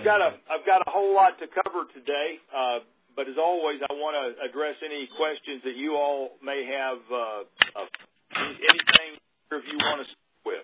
I've got a whole lot to cover today, but as always, I want to address any questions that you all may have. Anything if you want to start with.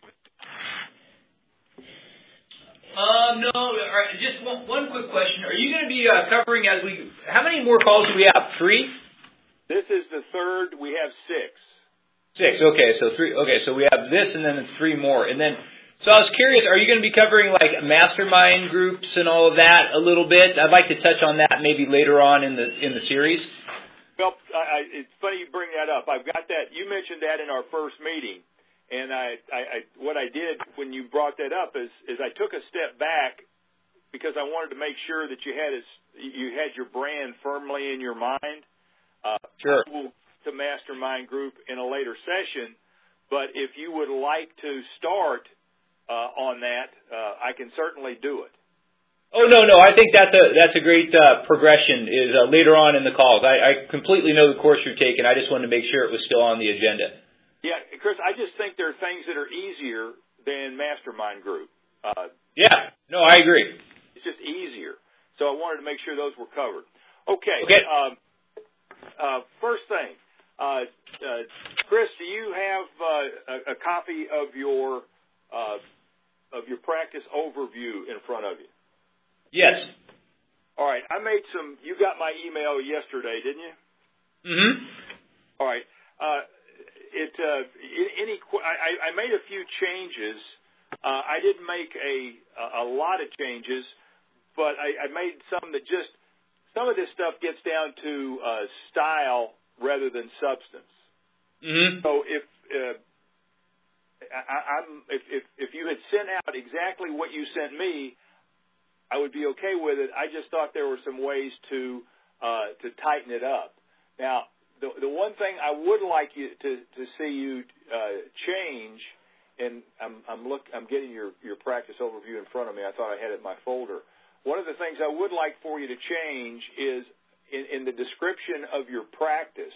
No, just one quick question. Are you going to be covering how many more calls do we have? 3? This is the third. We have 6. 6. Okay, so 3. Okay, so we have this, and then 3 more, and then. So I was curious, are you going to be covering like mastermind groups and all of that a little bit? I'd like to touch on that maybe later on in the series. Well, it's funny you bring that up. I've got that. You mentioned that in our first meeting, and what I did when you brought that up is I took a step back because I wanted to make sure that you had your brand firmly in your mind. Sure. I will to mastermind group in a later session, but if you would like to start on that, I can certainly do it. Oh, no, I think that's a great progression is later on in the calls. I completely know the course you're taking. I just wanted to make sure it was still on the agenda. Yeah, Chris, I just think there are things that are easier than mastermind group. Yeah, no, I agree. It's just easier. So I wanted to make sure those were covered. Okay. First thing, Chris, do you have a copy of your practice overview in front of you? Yes. All right. You got my email yesterday, didn't you? Mm-hmm. All right. I made a few changes. I didn't make a lot of changes, but I made some of this stuff gets down to style rather than substance. Mm-hmm. So if you had sent out exactly what you sent me, I would be okay with it. I just thought there were some ways to tighten it up. Now, the one thing I would like you to see you change, and I'm getting your practice overview in front of me. I thought I had it in my folder. One of the things I would like for you to change is in the description of your practice.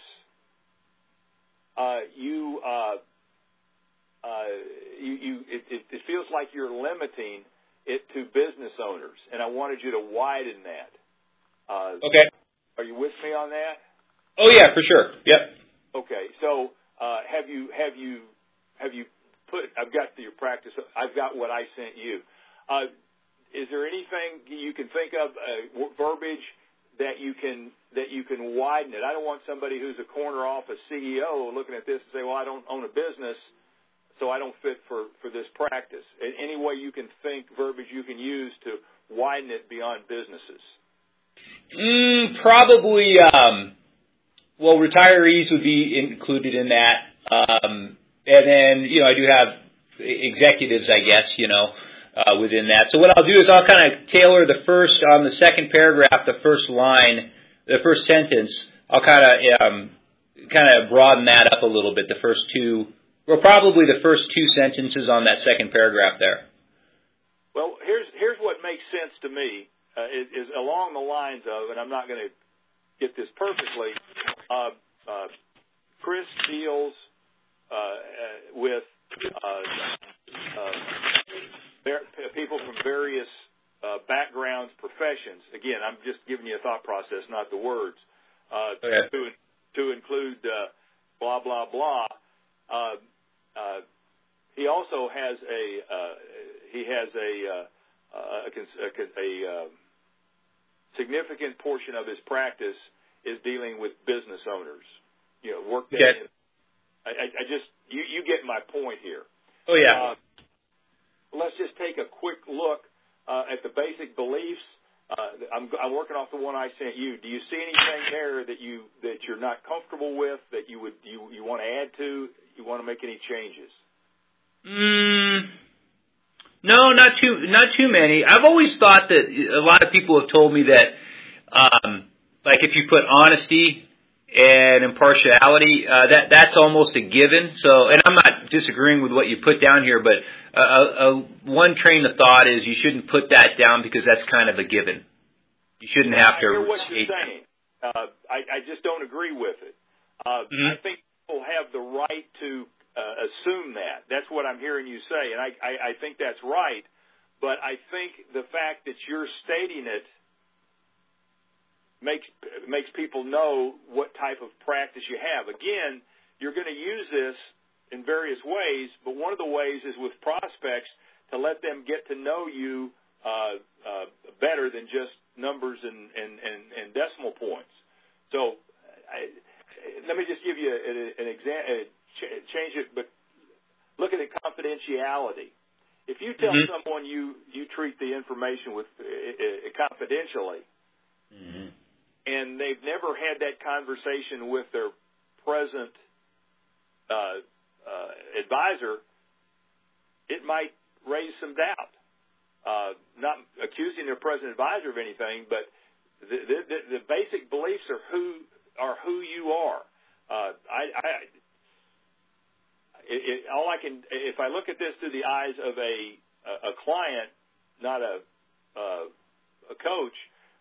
It feels like you're limiting it to business owners, and I wanted you to widen that. Okay. Are you with me on that? Oh yeah, for sure. Yep. Okay. So have you put? I've got your practice. I've got what I sent you. Is there anything you can think of verbiage that you can widen it? I don't want somebody who's a corner office CEO looking at this and say, "Well, I don't own a business, so I don't fit for this practice." Any way you can think verbiage you can use to widen it beyond businesses? Probably. Well, retirees would be included in that, and then I do have executives, I guess, within that. So what I'll do is I'll kind of tailor on the second paragraph, the first line, the first sentence. I'll kind of broaden that up a little bit. Probably the first 2 sentences on that second paragraph there. Well, here's what makes sense to me is along the lines of, and I'm not going to get this perfectly. Chris deals with people from various backgrounds, professions. Again, I'm just giving you a thought process, not the words. Okay. To include blah blah blah. He also has a significant portion of his practice is dealing with business owners. Workday. Okay. I just you get my point here. Oh yeah. Let's just take a quick look at the basic beliefs. I'm working off the one I sent you. Do you see anything there that you're not comfortable with that you want to add to? You want to make any changes? No, not too many. I've always thought that a lot of people have told me that, like if you put honesty and impartiality, that's almost a given. So, and I'm not disagreeing with what you put down here, but one train of thought is you shouldn't put that down because that's kind of a given. You shouldn't have to. I hear what you're saying. I just don't agree with it. I think people have the right to assume that. That's what I'm hearing you say, and I think that's right. but I think the fact that you're stating it makes people know what type of practice you have. Again, you're going to use this in various ways, but one of the ways is with prospects to let them get to know you better than just numbers and decimal points. So let me just give you an example, change it, but look at the confidentiality. If you tell someone you treat the information with confidentially, and they've never had that conversation with their present advisor, it might raise some doubt. Not accusing their present advisor of anything, but the basic beliefs are who you are. If I look at this through the eyes of a client, not a coach,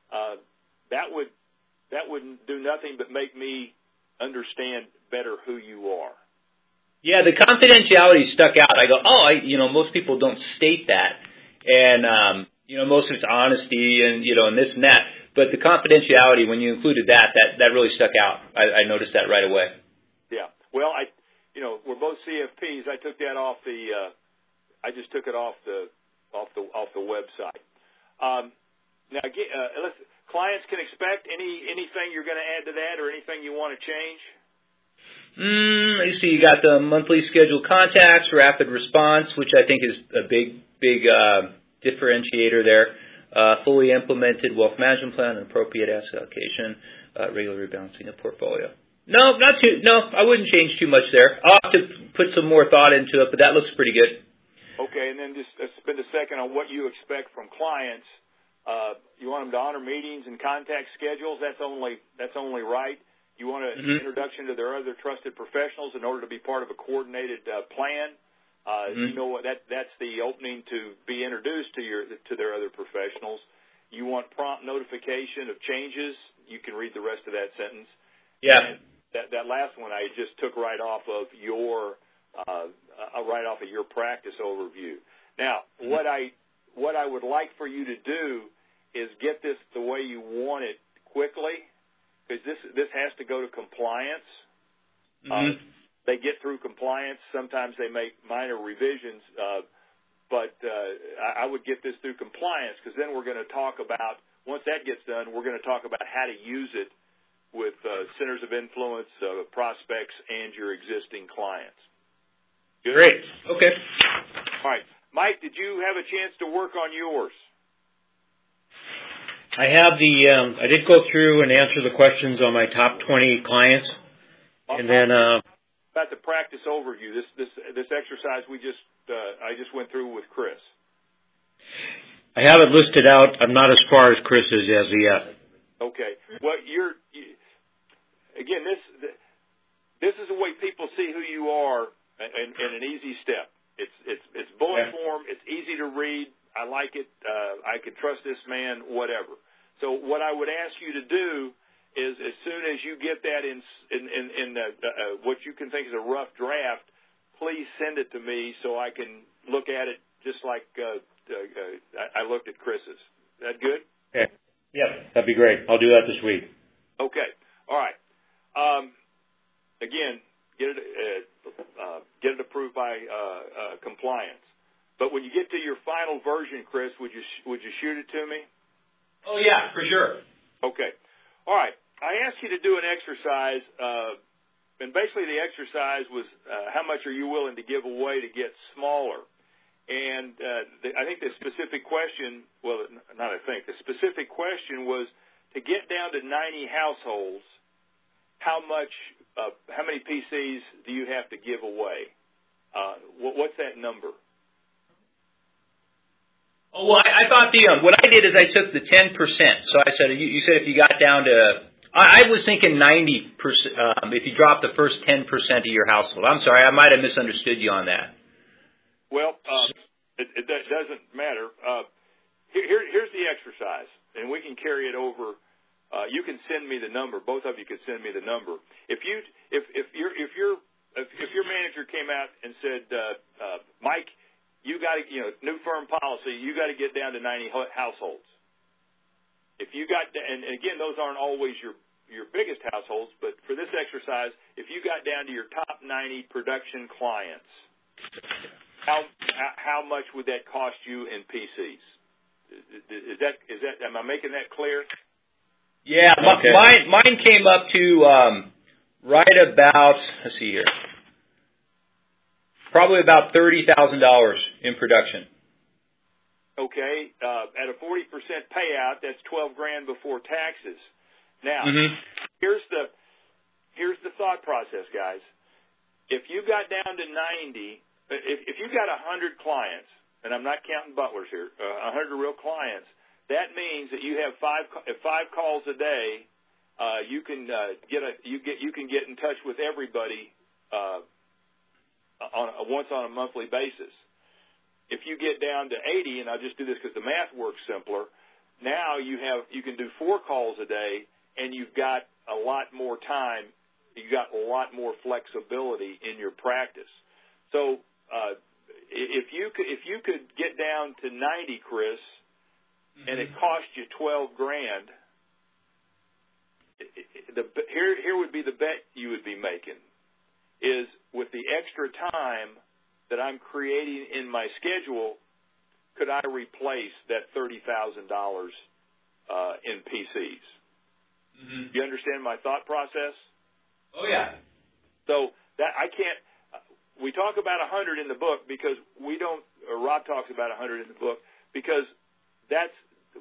that wouldn't do nothing but make me understand better who you are. Yeah, the confidentiality stuck out. I go, most people don't state that. And, most of it's honesty and, and this and that. But the confidentiality, when you included that really stuck out. I noticed that right away. Yeah. Well, we're both CFPs. I took that off I just took it off the website. Now, clients can expect anything you're going to add to that or anything you want to change? You see, you got the monthly scheduled contacts, rapid response, which I think is a big differentiator there. Fully implemented wealth management plan and appropriate asset allocation, regular rebalancing of portfolio. No, I wouldn't change too much there. I'll have to put some more thought into it, but that looks pretty good. Okay, and then just spend a second on what you expect from clients. You want them to honor meetings and contact schedules. That's only right. You want an introduction to their other trusted professionals in order to be part of a coordinated plan. You know what? That's the opening to be introduced to their other professionals. You want prompt notification of changes. You can read the rest of that sentence. Yeah. And that last one I just took right off of your practice overview. Now, what I would like for you to do is get this the way you want it quickly, because this has to go to compliance. They get through compliance. Sometimes they make minor revisions, but I would get this through compliance, because then we're going to talk about, once that gets done, we're going to talk about how to use it with centers of influence, prospects, and your existing clients. Good? Great. Okay. All right. Mike, did you have a chance to work on yours? I have I did go through and answer the questions on my top 20 clients. And then about the practice overview, this exercise I just went through with Chris. I have it listed out. I'm not as far as Chris is as yet. Okay. Well, again, this is the way people see who you are in an easy step. It's bullet form. It's easy to read. I like it. I can trust this man, whatever. So what I would ask you to do is, as soon as you get that in what you can think is a rough draft, please send it to me so I can look at it just like I looked at Chris's. Is that good? Okay. Yeah, that'd be great. I'll do that this week. Okay. All right. Again, get it approved by compliance. But when you get to your final version, Chris, would you shoot it to me? Oh yeah, for sure. Okay. All right. I asked you to do an exercise, and basically the exercise was how much are you willing to give away to get smaller? And I think the specific question, the specific question was to get down to 90 households, how many PCs do you have to give away? What's that number? Oh, well, I thought what I did is I took the 10%. So I said, you said if you got down to, I was thinking 90%, if you drop the first 10% of your household. I'm sorry, I might have misunderstood you on that. Well, it doesn't matter. Here's the exercise, and we can carry it over. You can send me the number. Both of you could send me the number. If your manager came out and said, Mike, you got to, new firm policy, you got to get down to 90 households. If you got, and again, those aren't always your biggest households, but for this exercise, if you got down to your top 90 production clients, how much would that cost you in PCs? Is that am I making that clear? Yeah, okay. Mine came up to right about, let's see here, probably about $30,000 in production. Okay, at a 40% payout, that's $12,000 before taxes. Now, here's the thought process, guys. If you got down to 90, if you got 100 clients, and I'm not counting butlers here, 100 real clients, that means that you have five calls a day. You can get in touch with everybody once on a monthly basis. If you get down to 80, and I'll just do this because the math works simpler, now you can do 4 calls a day, and you've got a lot more time. You got a lot more flexibility in your practice. So if you could get down to 90, Chris, and it cost you $12,000, here would be the bet you would be making, is with the extra time that I'm creating in my schedule, could I replace that $30,000 in PCs? You understand my thought process? Oh yeah. So that I can't. We talk about 100 in the book because we don't. Or Rob talks about 100 in the book because that's.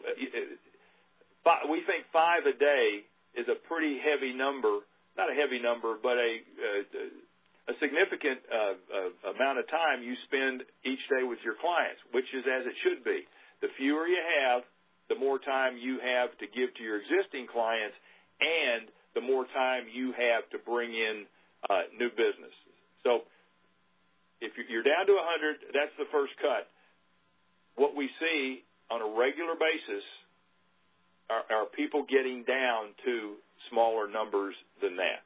We think 5 a day is a pretty heavy number. Not a heavy number, but a significant amount of time you spend each day with your clients, which is as it should be. The fewer you have, the more time you have to give to your existing clients, and the more time you have to bring in new business. So if you're down to 100, that's the first cut. What we see on a regular basis are people getting down to smaller numbers than that.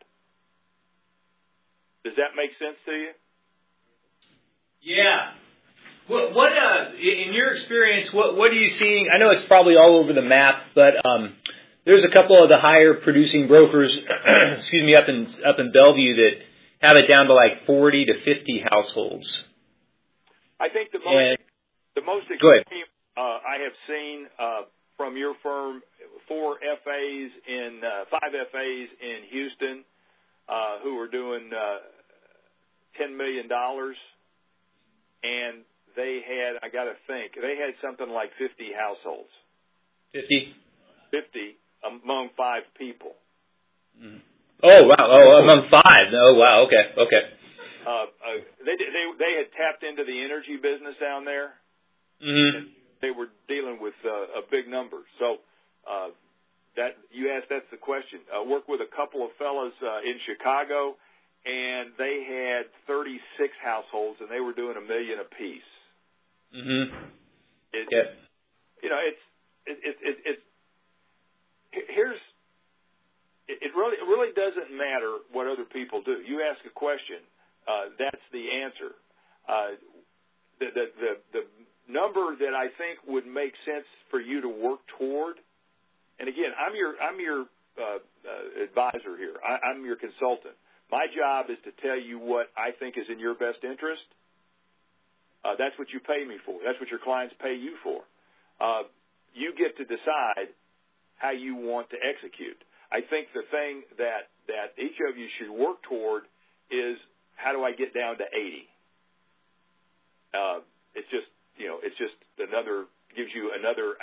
Does that make sense to you? Yeah. What in your experience, what are you seeing? I know it's probably all over the map, but there's a couple of the higher producing brokers, excuse me, up in Bellevue that have it down to like 40 to 50 households. I think the most extreme I have seen from your firm, 5 FAs in Houston who are doing $10 million, and they had, I got to think, they had something like 50 households. 50 among 5 people. Mm. Oh wow! Oh, among 5. Oh wow! Okay. They had tapped into the energy business down there. Mm-hmm. And they were dealing with a big number. So that you asked, that's the question. I worked with a couple of fellas in Chicago, and they had 36 households, and they were doing $1 million apiece. Mm-hmm. It's It really doesn't matter what other people do. You ask a question, that's the answer. The number that I think would make sense for you to work toward, and again, I'm your advisor here. I'm your consultant. My job is to tell you what I think is in your best interest. That's what you pay me for. That's what your clients pay you for. You get to decide how you want to execute. I think the thing that each of you should work toward is, how do I get down to 80? It's just another gives you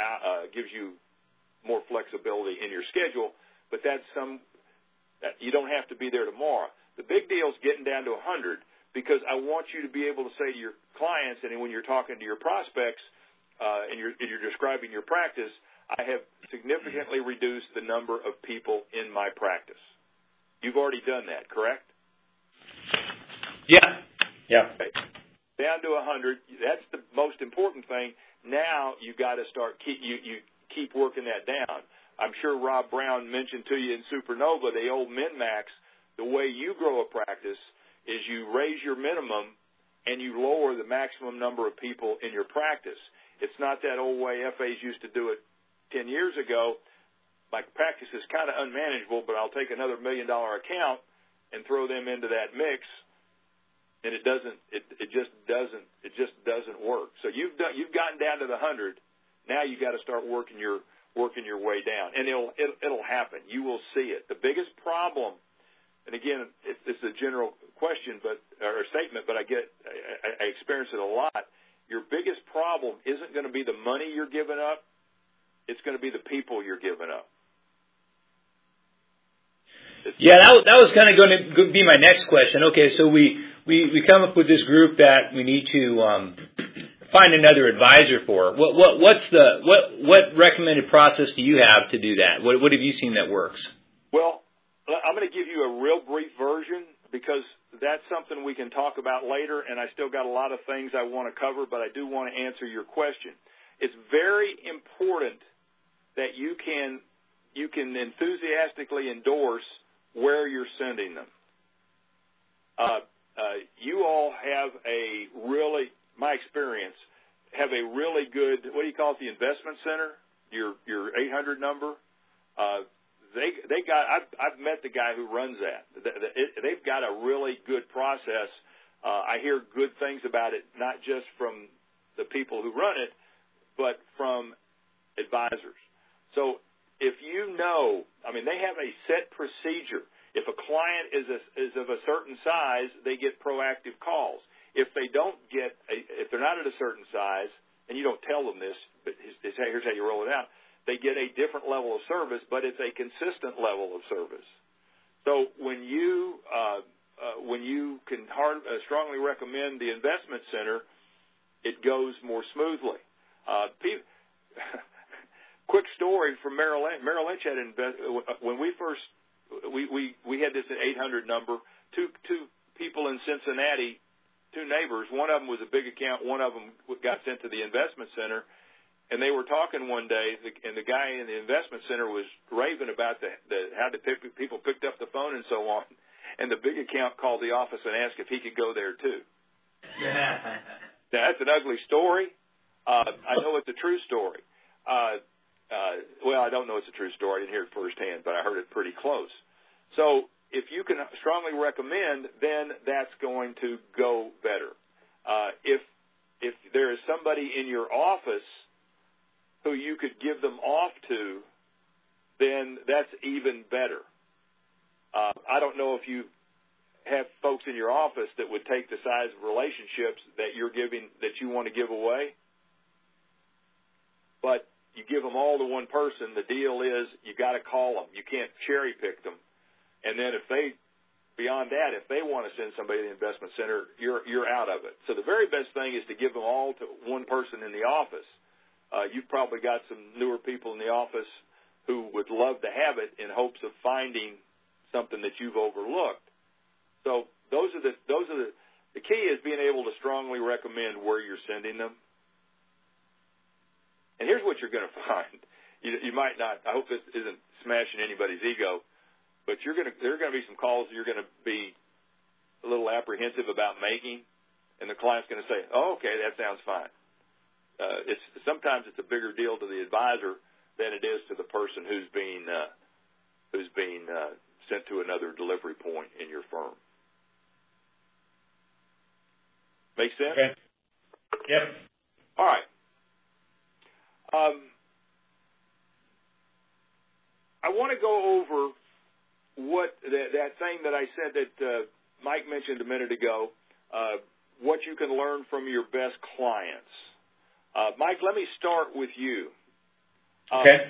more flexibility in your schedule, but that you don't have to be there tomorrow. The big deal is getting down to 100, because I want you to be able to say to your clients, and when you're talking to your prospects and you're describing your practice, I have significantly reduced the number of people in my practice. You've already done that, correct? Yeah. Okay. Down to 100. That's the most important thing. Now you got to start keep working that down. I'm sure Rob Brown mentioned to you in Supernova, the old min-max. The way you grow a practice is you raise your minimum and you lower the maximum number of people in your practice. It's not that old way FAs used to do it 10 years ago. My practice is kind of unmanageable, but I'll take another $1 million account and throw them into that mix, and it just doesn't work. So you've gotten down to the 100. Now you got to start working your way down, and it'll happen. You will see it. The biggest problem, and again, this is a general question, or statement, but I experience it a lot. Your biggest problem isn't going to be the money you're giving up. It's going to be the people you're giving up. Yeah, that was kind of going to be my next question. Okay, so we come up with this group that we need to find another advisor for. What recommended process do you have to do that? What have you seen that works? Well, I'm going to give you a real brief version because that's something we can talk about later, and I still got a lot of things I want to cover, but I do want to answer your question. It's very important that you can enthusiastically endorse where you're sending them. You all have my experience, have a really good, what do you call it, the investment center, your 800 number. I've met the guy who runs that. They've got a really good process. I hear good things about it, not just from the people who run it, but from advisors. So if they have a set procedure. If a client is of a certain size, they get proactive calls. If they're not at a certain size, and you don't tell them this, but here's how you roll it out, they get a different level of service, but it's a consistent level of service. So when you can strongly recommend the investment center, it goes more smoothly. Quick story from Merrill Lynch. Merrill Lynch had when we first we had this at 800 number. Two people in Cincinnati, two neighbors. One of them was a big account. One of them got sent to the investment center, and they were talking one day. And the guy in the investment center was raving about how the people picked up the phone and so on. And the big account called the office and asked if he could go there too. Now, that's an ugly story. I know it's a true story. Well, I don't know it's a true story. I didn't hear it firsthand, but I heard it pretty close. So if you can strongly recommend, then that's going to go better. If there is somebody in your office who you could give them off to, then that's even better. I don't know if you have folks in your office that would take the size of relationships that you want to give away, but you give them all to one person. The deal is you got to call them. You can't cherry pick them. And then if they want to send somebody to the investment center, you're out of it. So the very best thing is to give them all to one person in the office. You've probably got some newer people in the office who would love to have it in hopes of finding something that you've overlooked. So those are the key is being able to strongly recommend where you're sending them. And here's what you're going to find. You might not, I hope this isn't smashing anybody's ego, but there are going to be some calls you're going to be a little apprehensive about making, and the client's going to say, oh, okay, that sounds fine. Sometimes it's a bigger deal to the advisor than it is to the person who's being sent to another delivery point in your firm. Make sense? Okay. Yep. All right. I want to go over what that thing that I said that Mike mentioned a minute ago, what you can learn from your best clients. Mike, let me start with you. Okay.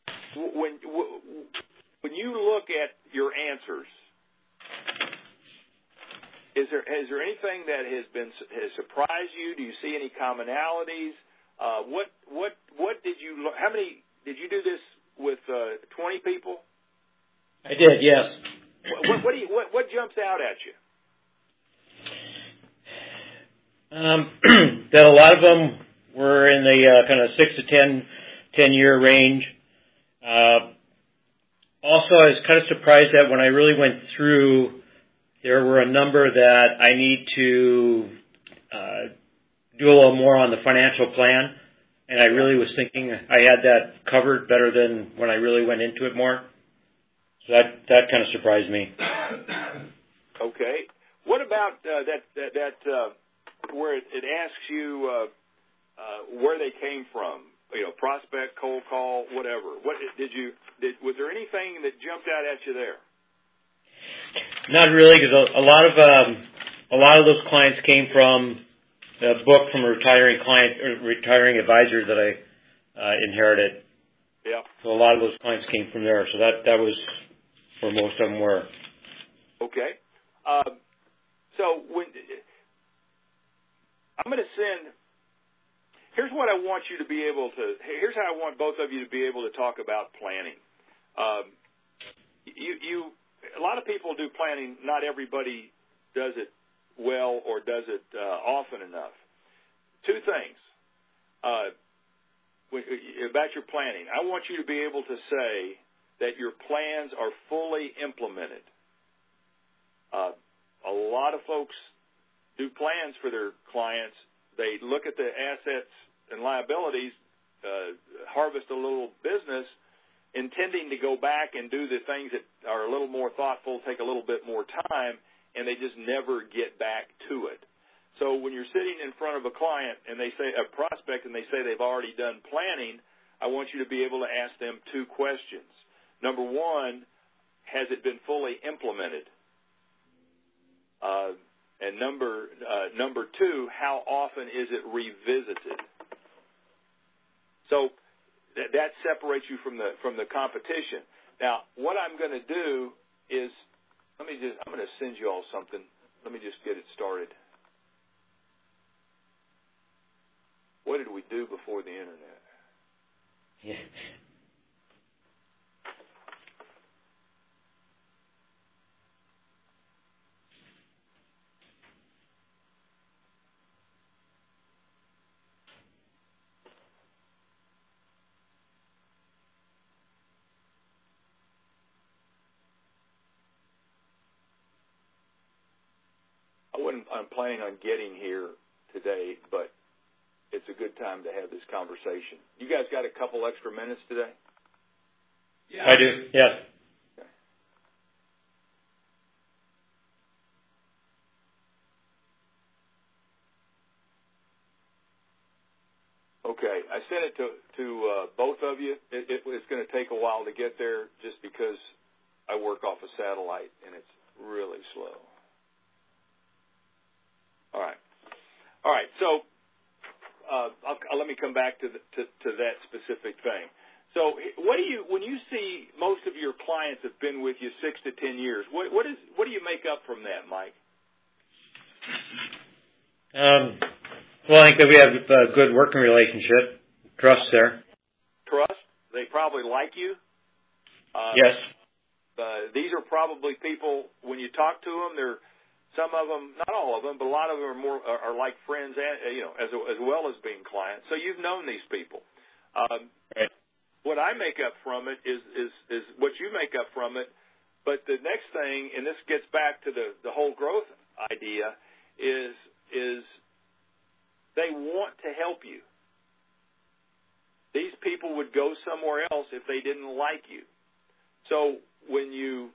When you look at your answers, has there anything that has surprised you? Do you see any commonalities? What did you? How many did you do this with? 20 people? I did, yes. What jumps out at you? That a lot of them were in the kind of 6 to 10 year range. Also, I was kind of surprised that when I really went through, there were a number that I need to do a little more on the financial plan, and I really was thinking I had that covered better than when I really went into it more. So that kind of surprised me. Okay. What about that where it asks you where they came from? Prospect, cold call, whatever. What was there anything that jumped out at you there? Not really, because a lot of those clients came from the book from a retiring advisor that I inherited. Yeah. So a lot of those clients came from there. So that was where most of them were. Okay. So when I'm going to send. Here's what I want you to be able to. Here's how I want both of you to be able to talk about planning. A lot of people do planning. Not everybody does it well or does it often enough. Two things about your planning. I want you to be able to say that your plans are fully implemented. A lot of folks do plans for their clients. They look at the assets and liabilities, harvest a little business, intending to go back and do the things that are a little more thoughtful, take a little bit more time, and they just never get back to it. So when you're sitting in front of a client and they say a prospect and they say they've already done planning, I want you to be able to ask them two questions. Number one, has it been fully implemented? And number two, how often is it revisited? So that separates you from the competition. Now, what I'm going to do is I'm going to send you all something. Let me just get it started. What did we do before the internet? Yeah. I'm planning on getting here today, but it's a good time to have this conversation. You guys got a couple extra minutes today? Yeah. I do, yes. Okay, I sent it to both of you. It's going to take a while to get there just because I work off a satellite and it's really slow. All right. So let me come back to that specific thing. So, when you see most of your clients have been with you 6 to 10 years, what do you make up from that, Mike? Well, I think that we have a good working relationship, trust there. Trust. They probably like you. Yes. These are probably people when you talk to them, some of them, not all of them, but a lot of them are like friends, as well as being clients. So you've known these people. Right. What I make up from it is what you make up from it. But the next thing, and this gets back to the whole growth idea, is they want to help you. These people would go somewhere else if they didn't like you. So when you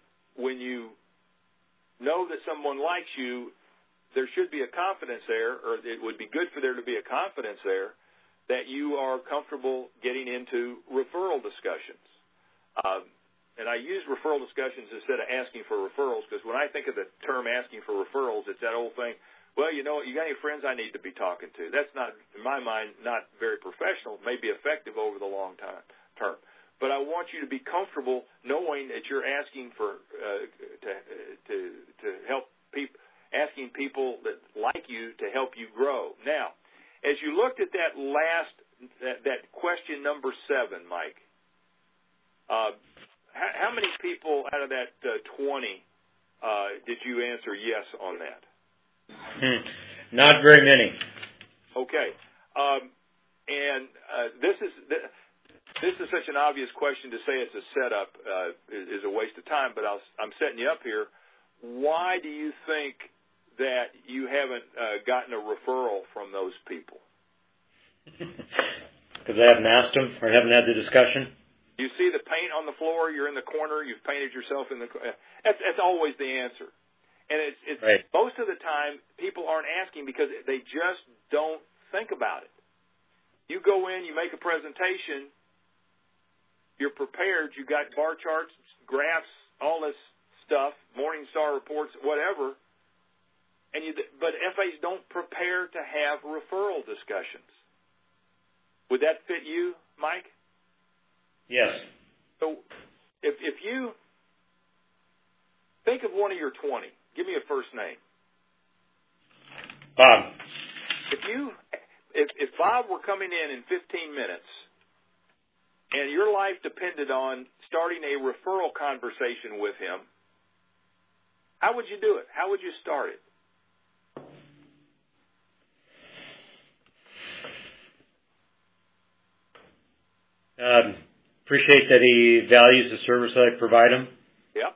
know that someone likes you, there should be a confidence there, or it would be good for there to be a confidence there that you are comfortable getting into referral discussions. And I use referral discussions instead of asking for referrals because when I think of the term asking for referrals, it's that old thing, well, you know, you got any friends I need to be talking to? That's not, in my mind, not very professional, may be effective over the long term. But I want you to be comfortable knowing that you're asking for to help people, asking people that like you to help you grow. Now, as you looked at that question number 7, Mike, how many people out of that 20 did you answer yes on that? Not very many. Okay, and this is such an obvious question to say it's a setup is a waste of time, but I'm setting you up here. Why do you think that you haven't gotten a referral from those people? Because I haven't asked them or haven't had the discussion. You see the paint on the floor, you're in the corner, you've painted yourself in the corner. That's always the answer. And it's right. Most of the time, people aren't asking because they just don't think about it. You go in, you make a presentation, you're prepared, you got bar charts, graphs, all this stuff, Morningstar reports, whatever, but FAs don't prepare to have referral discussions. Would that fit you, Mike? Yes. So if you think of one of your 20, give me a first name. Bob. If Bob were coming in 15 minutes and your life depended on starting a referral conversation with him, how would you do it? How would you start it? Appreciate that he values the service that I provide him. Yep.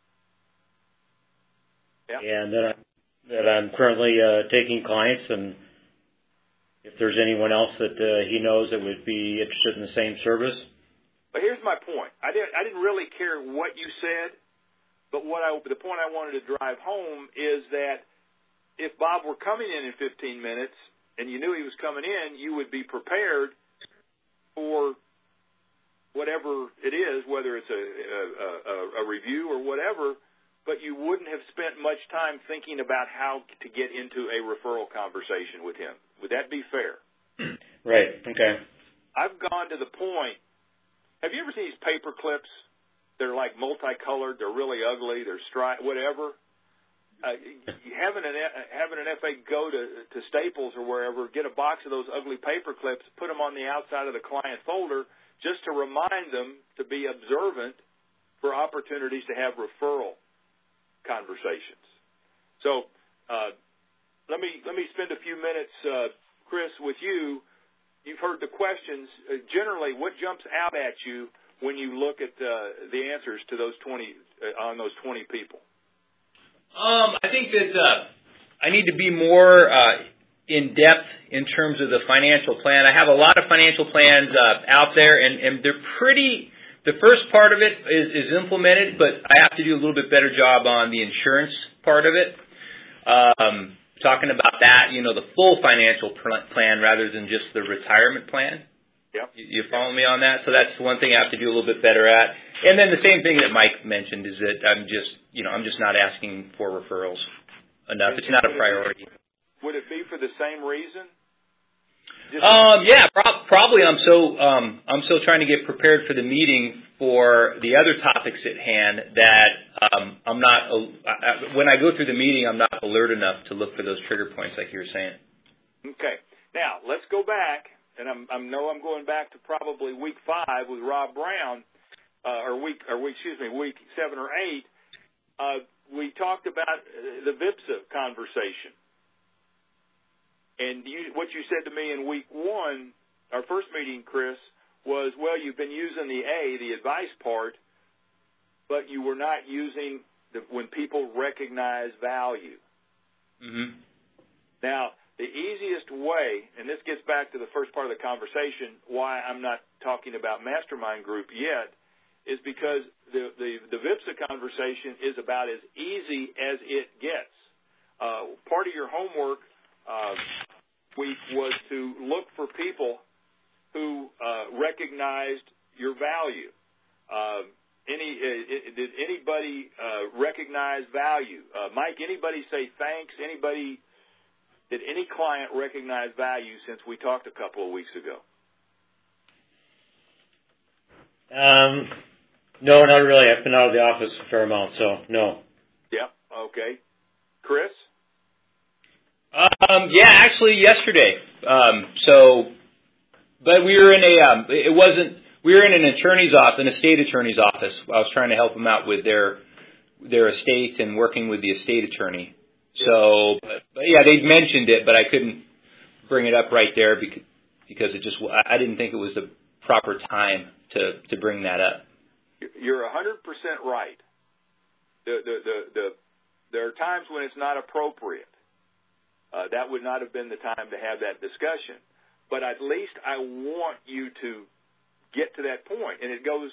And that I'm currently taking clients, and if there's anyone else that he knows that would be interested in the same service. But here's my point. I didn't really care what you said, but the point I wanted to drive home is that if Bob were coming in 15 minutes and you knew he was coming in, you would be prepared for whatever it is, whether it's a review or whatever, but you wouldn't have spent much time thinking about how to get into a referral conversation with him. Would that be fair? Right. Okay. I've gone to the point. Have you ever seen these paper clips? They're like multicolored. They're really ugly. They're whatever. Having an FA go to Staples or wherever, get a box of those ugly paper clips, put them on the outside of the client folder, just to remind them to be observant for opportunities to have referral conversations. So let me spend a few minutes, Chris, with you. You've heard the questions. Generally, what jumps out at you when you look at the answers to those 20 on those 20 people? I think that I need to be more in depth in terms of the financial plan. I have a lot of financial plans out there, and they're pretty. The first part of it is implemented, but I have to do a little bit better job on the insurance part of it. Talking about that, the full financial plan rather than just the retirement plan. Yep. You follow me on that? So that's one thing I have to do a little bit better at. And then the same thing that Mike mentioned is that I'm just not asking for referrals enough. It's not a priority. Would it be for the same reason? Probably. I'm so trying to get prepared for the meeting for the other topics at hand that I'm not. When I go through the meeting, I'm not alert enough to look for those trigger points, like you were saying. Okay. Now let's go back, and I'm going back to probably week 5 with Rob Brown, week 7 or 8. We talked about the VIPSA conversation. And what you said to me in week 1, our first meeting, Chris, was, well, you've been using the advice part, but you were not using when people recognize value. Mm-hmm. Now, the easiest way, and this gets back to the first part of the conversation, why I'm not talking about Mastermind Group yet, is because the VIPSA conversation is about as easy as it gets. Part of your homework week was to look for people who recognized your value. Did anybody recognize value? Mike, anybody say thanks? Did any client recognize value since we talked a couple of weeks ago? No, not really. I've been out of the office a fair amount, so no. Yep. Okay. Chris? Actually yesterday. But we were in we were in an attorney's office, an estate attorney's office. I was trying to help them out with their estate and working with the estate attorney. So, but yeah, they'd mentioned it, but I couldn't bring it up right there because I didn't think it was the proper time to bring that up. You're 100% right. There are times when it's not appropriate. That would not have been the time to have that discussion. But at least I want you to get to that point. And it goes,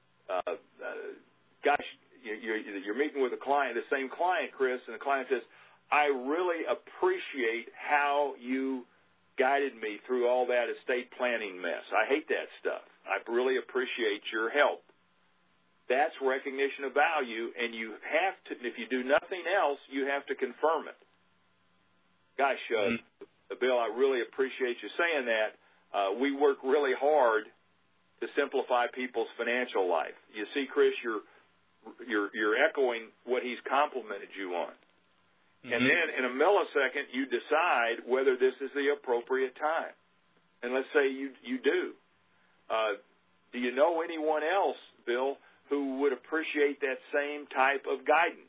gosh, you're meeting with a client, the same client, Chris, and the client says, I really appreciate how you guided me through all that estate planning mess. I hate that stuff. I really appreciate your help. That's recognition of value, and you have to, if you do nothing else, you have to confirm it. Gosh, Bill, I really appreciate you saying that. We work really hard to simplify people's financial life. You see, Chris, you're echoing what he's complimented you on. And then in a millisecond, you decide whether this is the appropriate time. And let's say you do. Do you know anyone else, Bill, who would appreciate that same type of guidance?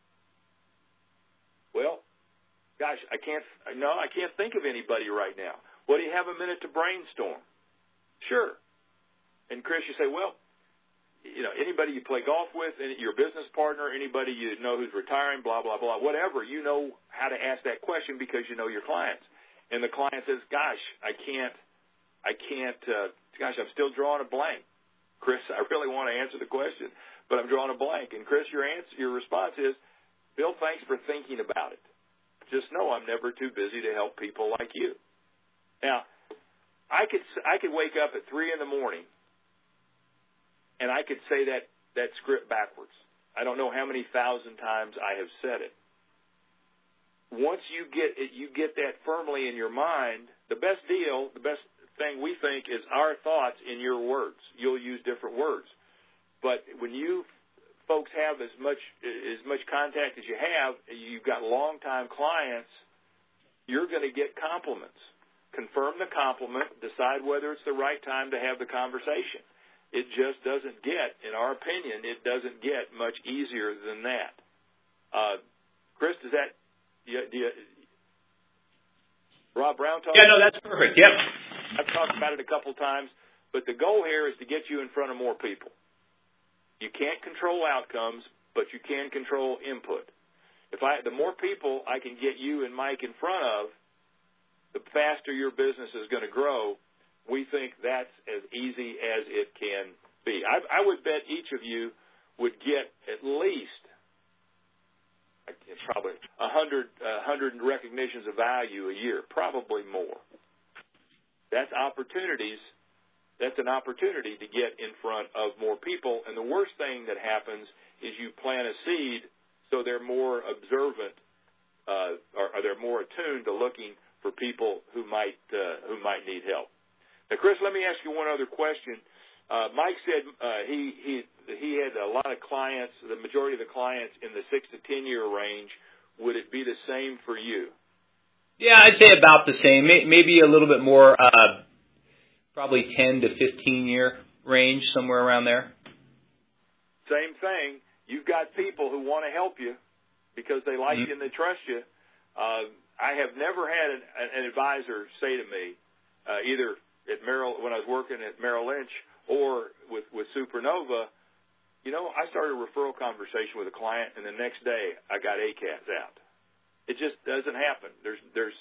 Well, gosh, I can't think of anybody right now. Well, do you have a minute to brainstorm? Sure. And Chris, you say, well, anybody you play golf with, your business partner, anybody you know who's retiring, blah, blah, blah, whatever, you know how to ask that question because you know your clients. And the client says, gosh, I can't, I'm still drawing a blank. Chris, I really want to answer the question, but I'm drawing a blank. And Chris, your response is, Bill, thanks for thinking about it. Just know I'm never too busy to help people like you. Now, I could wake up at 3 a.m, and I could say that script backwards. I don't know how many thousand times I have said it. Once you get that firmly in your mind, the best thing we think is our thoughts in your words. You'll use different words. But when you folks have as much contact as you have, you've got long-time clients, you're going to get compliments. Confirm the compliment, decide whether it's the right time to have the conversation. It just doesn't get, in our opinion, it doesn't get much easier than that. Chris, does that, Rob Brown talk? Yeah, no, that's perfect. Yep. I've talked about it a couple times, but the goal here is to get you in front of more people. You can't control outcomes, but you can control input. The more people I can get you and Mike in front of, the faster your business is going to grow. We think that's as easy as it can be. I would bet each of you would get at least probably 100 recognitions of value a year, probably more. That's opportunities. That's an opportunity to get in front of more people. And the worst thing that happens is you plant a seed so they're more observant or they're more attuned to looking for people who might need help. Now, Chris, let me ask you one other question. Mike said he had a lot of clients, the majority of the clients in the 6 to 10 year range. Would it be the same for you? Yeah, I'd say about the same. Maybe a little bit more, probably 10 to 15 year range, somewhere around there. Same thing. You've got people who want to help you because they like you and they trust you. I have never had an advisor say to me, either at when I was working at Merrill Lynch or with Supernova, I started a referral conversation with a client, and the next day I got ACATs out. It just doesn't happen. There's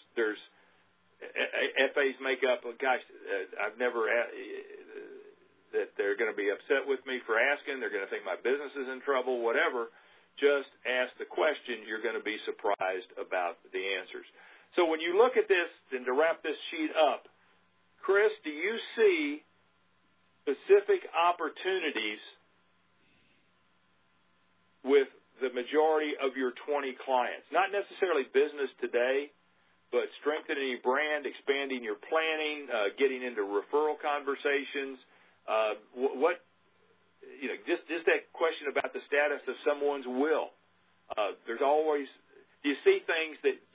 FAs make up. Gosh, I've never that they're going to be upset with me for asking. They're going to think my business is in trouble. Whatever. Just ask the question. You're going to be surprised about the answers. So when you look at this, and to wrap this sheet up, Chris, do you see specific opportunities with the majority of your 20 clients? Not necessarily business today, but strengthening your brand, expanding your planning, getting into referral conversations. Just that question about the status of someone's will. There's always. Do you see things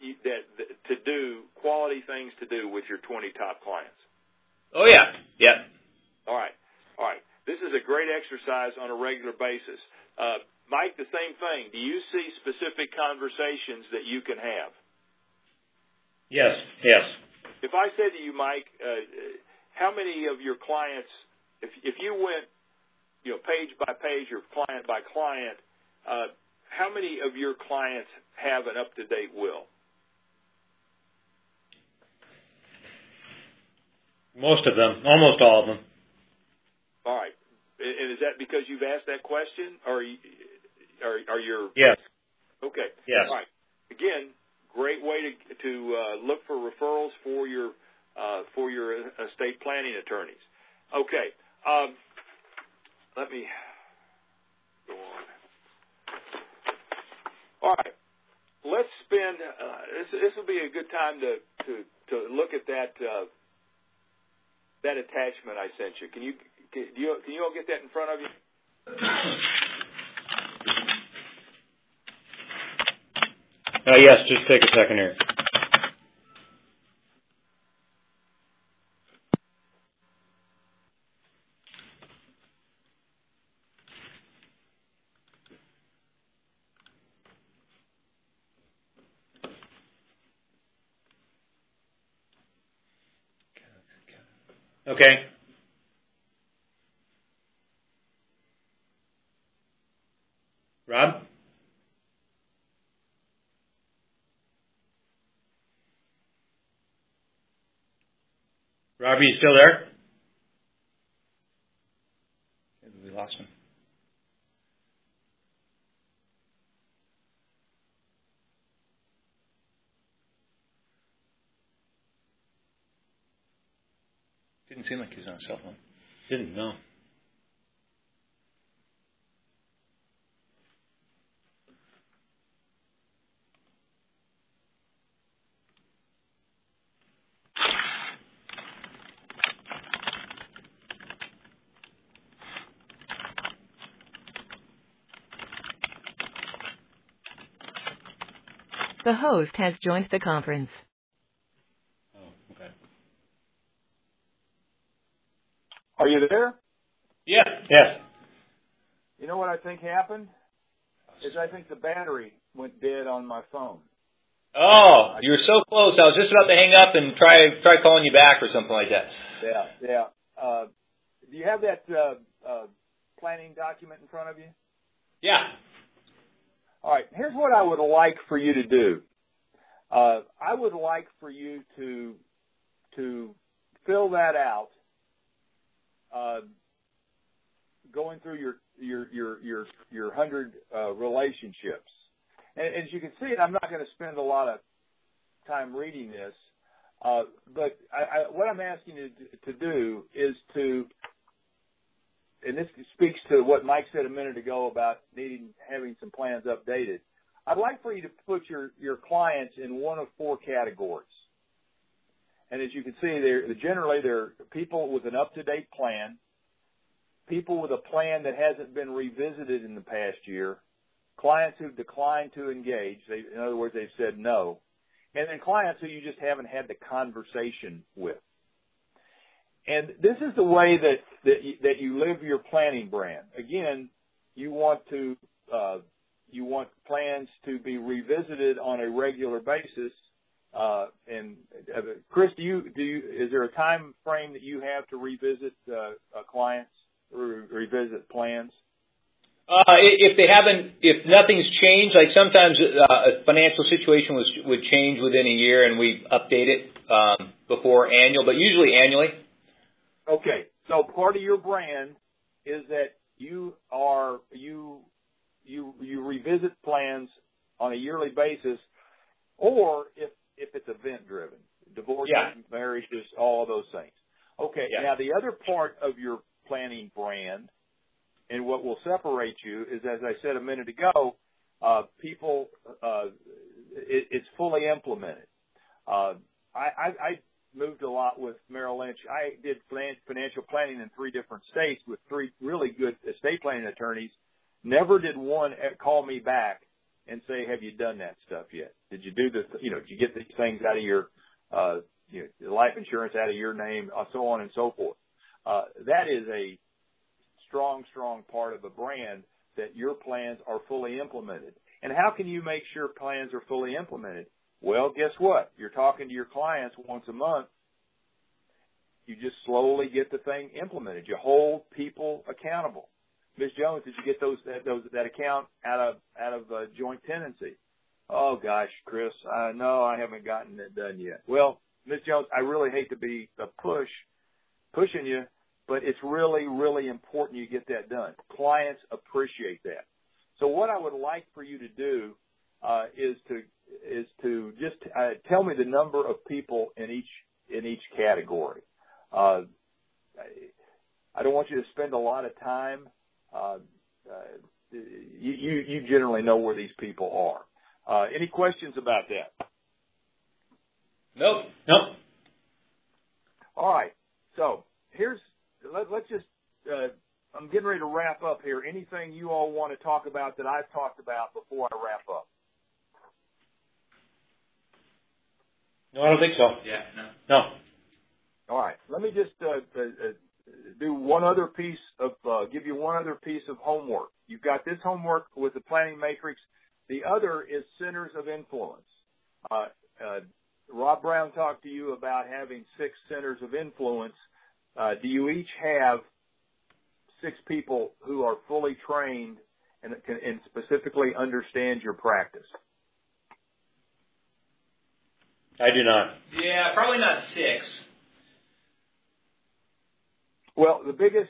quality things to do with your 20 top clients? Oh yeah, yeah. All right. This is a great exercise on a regular basis. Mike, the same thing. Do you see specific conversations that you can have? Yes. If I said to you, Mike, how many of your clients, if you went, page by page or client by client, how many of your clients have an up-to-date will? Most of them, almost all of them. All right. And is that because you've asked that question, or are you? Yes. Okay. Yes. All right. Again, great way to look for referrals for your estate planning attorneys. Okay. Let me go on. All right. Let's spend. This will be a good time to look at that attachment I sent you. Can you all get that in front of you? Yes. Just take a second here. Okay. Rob? Rob, are you still there? We lost him. Didn't seem like he was on a cell phone. Didn't know. The host has joined the conference. Oh, okay. Are you there? Yeah. Yes. You know what I think happened? Is I think the battery went dead on my phone. Oh, you were so close. I was just about to hang up and try calling you back or something like that. Yeah. Do you have that planning document in front of you? Yeah. All right. Here's what I would like for you to do. I would like for you to fill that out, going through your 100 relationships. And as you can see, I'm not going to spend a lot of time reading this, but what I'm asking you to do is to, and this speaks to what Mike said a minute ago about having some plans updated. I'd like for you to put your clients in one of four categories. And as you can see, generally they're people with an up-to-date plan, people with a plan that hasn't been revisited in the past year, clients who've declined to engage, in other words, they've said no, and then clients who you just haven't had the conversation with. And this is the way that you live your planning brand. Again, you want plans to be on a regular basis. And Chris, is there a time frame that you have to revisit clients or revisit plans? If nothing's changed, like sometimes a financial situation would change within a year, and we update it before annual, but usually annually. Okay, so part of your brand is that you revisit plans on a yearly basis, or if it's event driven, divorce, marriage, just all of those things. Okay, Now the other part of your planning brand, and what will separate you is, as I said a minute ago, it's fully implemented. I moved a lot with Merrill Lynch. I did financial planning in 3 different states with 3 really good estate planning attorneys. Never did one call me back and say, "Have you done that stuff yet? Did you do did you get these things out of your, life insurance out of your name, so on and so forth?" That is a strong part of a brand, that your plans are fully implemented. And how can you make sure plans are fully implemented? Well, guess what? You're talking to your clients once a month. You just slowly get the thing implemented. You hold people accountable. Ms. Jones, did you get that account out of joint tenancy? Oh gosh, Chris, no, I haven't gotten it done yet. Well, Ms. Jones, I really hate to be pushing you, but it's really, really important you get that done. Clients appreciate that. So what I would like for you to do is to just tell me the number of people in each category. I don't want you to spend a lot of time. You generally know where these people are. Any questions about that? Nope. All right. So let's just. I'm getting ready to wrap up here. Anything you all want to talk about that I've talked about before I wrap up? No, I don't think so. Yeah, No. All right. Let me just do one other piece of give you one other piece of homework. You've got this homework with the planning matrix. The other is centers of influence. Rob Brown talked to you about having 6 centers of influence. Do you each have 6 people who are fully trained and specifically understand your practice? I do not. Yeah, probably not 6. Well, the biggest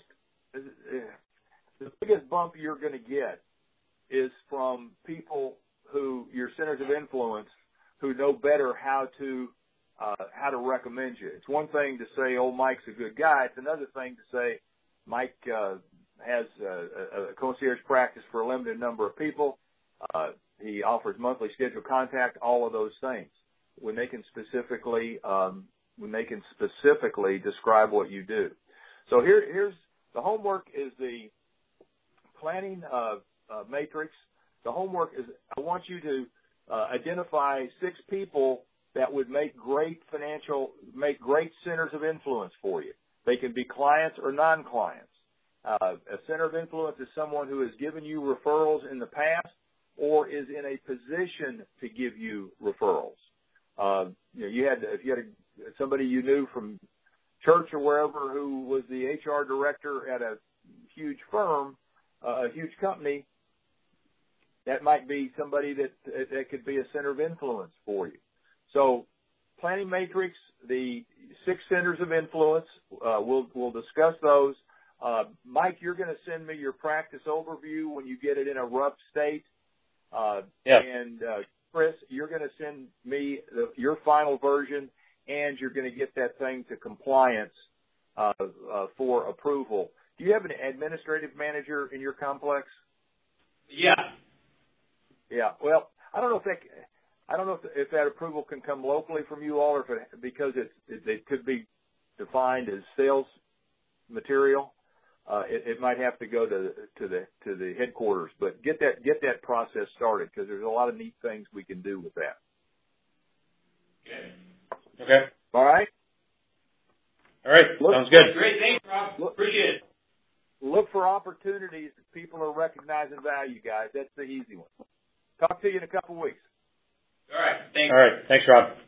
bump you're going to get is from people who your centers of influence who know better how to recommend you. It's one thing to say, "Oh, Mike's a good guy." It's another thing to say, "Mike has a concierge practice for a limited number of people. He offers monthly scheduled contact." All of those things, when they can specifically describe what you do. So here's the homework: is the planning matrix. The homework is I want you to identify 6 people that would make great centers of influence for you. They can be clients or non-clients. A center of influence is someone who has given you referrals in the past or is in a position to give you referrals. If you had somebody you knew from church or wherever who was the HR director at a huge firm, a huge company, that might be somebody that could be a center of influence for you. So planning matrix, the 6 centers of influence, we'll discuss those. Mike, you're going to send me your practice overview when you get it in a rough state. And Chris, you're going to send me your final version, and you're going to get that thing to compliance for approval. Do you have an administrative manager in your complex? Yeah. Yeah. Well, I don't know if that approval can come locally from you all, or because it could be defined as sales material. It might have to go to the headquarters, but get that process started, because there's a lot of neat things we can do with that. Okay. All right. Sounds good. Great. Thanks, Rob. Appreciate it. Look for opportunities that people are recognizing value, guys. That's the easy one. Talk to you in a couple weeks. All right. Thanks. All right. Thanks, Rob.